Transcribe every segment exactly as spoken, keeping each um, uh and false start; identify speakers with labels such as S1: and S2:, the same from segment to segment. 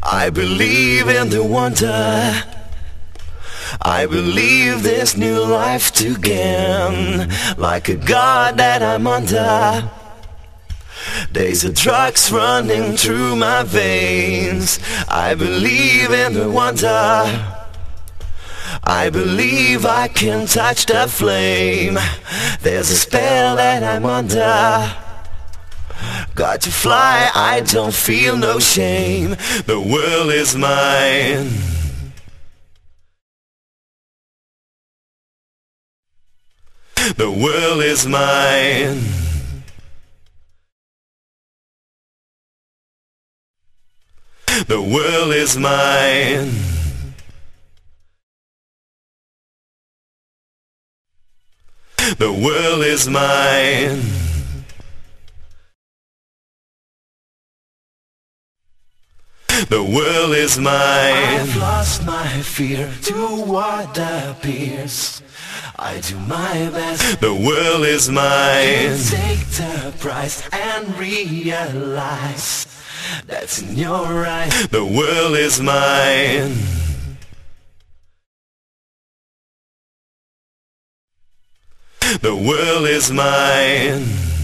S1: I believe in the wonder. I believe this new life to gain. Like a god that I'm under. There's a drugs running through my veins. I believe in the wonder. I believe I can touch the flame. There's a spell that I'm under. Got to fly, I don't feel no shame. The world is mine. The world is mine. The world is mine. The world is mine. The world is mine. I've lost my fear to what appears. I do my best. The world is mine. Take the prize and realize that's in your eyes. The world is mine. The world is mine.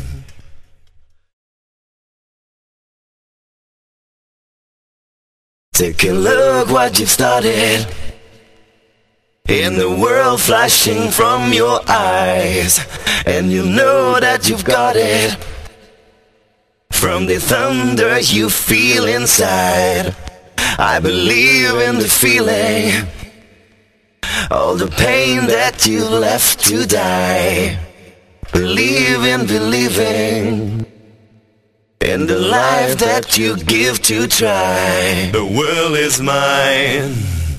S1: Take a look what you've started. In the world flashing from your eyes, and you know that you've got it. From the thunder you feel inside, I believe in the feeling. All the pain that you left to die. Believe in believing in the life that you give to try. The world is mine.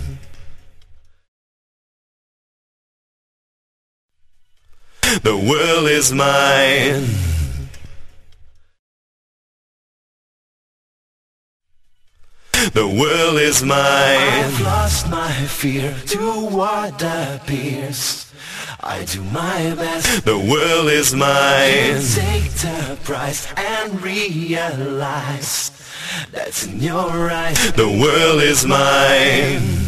S1: The world is mine. The world is mine. I've lost my fear to what appears. I do my best. The world is mine. Take the prize and realize that's in your eyes. The world is mine.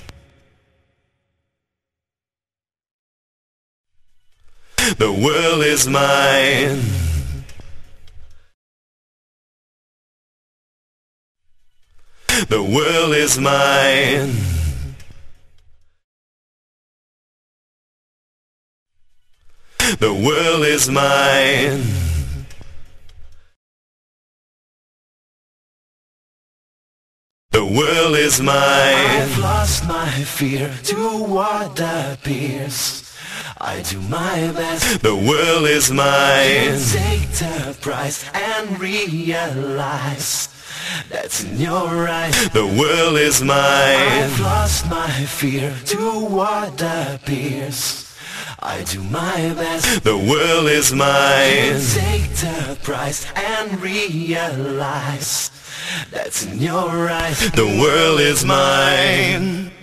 S1: The world is mine. The world is mine. The world is mine. The world is mine. I've lost my fear to what appears. I do my best. The world is mine. Take the prize and realize that's in your eyes. The world is mine. I've lost my fear to what appears. I do my best. The world is mine. Take the prize and realize that's in your eyes. The world is mine.